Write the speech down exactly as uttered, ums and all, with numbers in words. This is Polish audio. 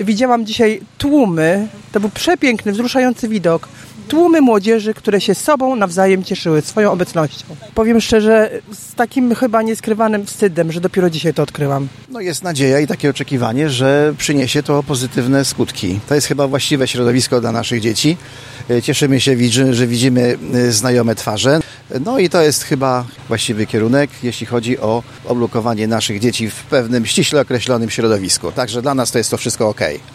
widziałam dzisiaj tłumy, to był przepiękny, wzruszający widok. Tłumy młodzieży, które się sobą nawzajem cieszyły, swoją obecnością. Powiem szczerze, z takim chyba nieskrywanym wstydem, że dopiero dzisiaj to odkryłam. No jest nadzieja i takie oczekiwanie, że przyniesie to pozytywne skutki. To jest chyba właściwe środowisko dla naszych dzieci. Cieszymy się, że widzimy znajome twarze. No i to jest chyba właściwy kierunek, jeśli chodzi o oblokowanie naszych dzieci w pewnym ściśle określonym środowisku. Także dla nas to jest to wszystko okej.